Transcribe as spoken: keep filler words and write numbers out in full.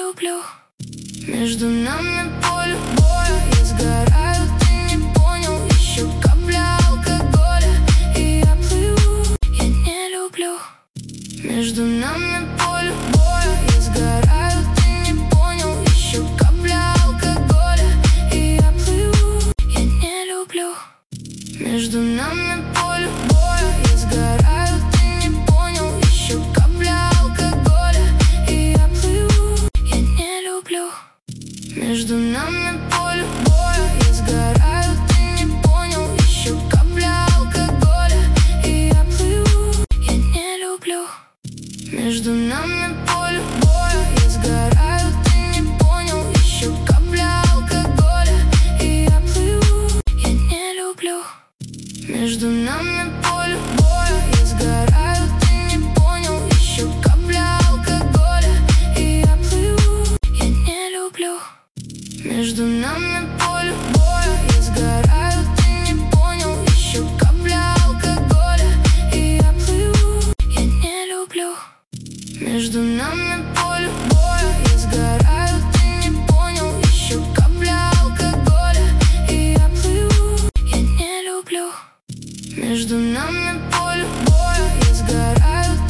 люблю. Между нами поле боя, я сгораю, ты не понял. Еще капля алкоголя, и я плыву. Я не люблю. Между нами поле боя, я сгораю, ты не понял. Еще капля алкоголя, и я плыву. Я не люблю. Между нами поле боя, я сгораю, ты не понял. Еще капля алкоголя, и я плыву. Я не люблю. Между нами поле боя, я сгораю, ты не понял. Еще капля алкоголя, и я плыву. Я не люблю. Между нами поле боя, я сгораю, ты не понял. Еще капля алкоголя, и я плыву. Я не люблю. Между нами поле боя, я сгораю, ты не понял. Еще капля алкоголя, и я плыву. Я не люблю. Между нами поле боя, я сгораю, ты не понял. Еще капля алкоголя, и я плыву. Я не люблю. Между нами поле боя, я сгораю, ты не понял. Еще капля алкоголя, и я плыву. Я не люблю. Между нами поле боя, я сгораю.